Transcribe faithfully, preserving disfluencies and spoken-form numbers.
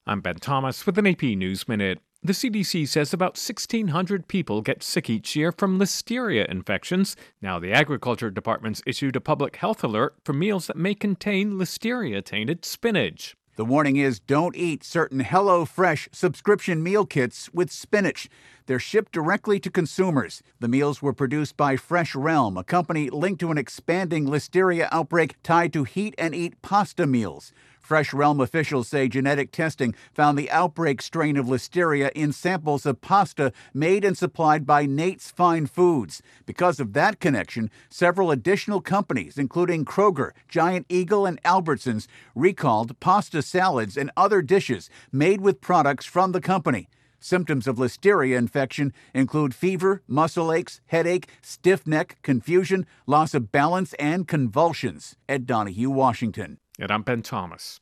I'm Ben Thomas with an A P News Minute. The C D C says about sixteen hundred people get sick each year from listeria infections. Now, the Agriculture Department's issued a public health alert for meals that may contain listeria-tainted spinach. The warning is don't eat certain HelloFresh subscription meal kits with spinach. They're shipped directly to consumers. The meals were produced by Fresh Realm, a company linked to an expanding listeria outbreak tied to Heat and Eat pasta meals. Fresh Realm officials say genetic testing found the outbreak strain of listeria in samples of pasta made and supplied by Nate's Fine Foods. Because of that connection, several additional companies, including Kroger, Giant Eagle, and Albertsons, recalled pasta salads and other dishes made with products from the company. Symptoms of listeria infection include fever, muscle aches, headache, stiff neck, confusion, loss of balance, and convulsions. Ed Donahue, Washington. And I'm Ben Thomas.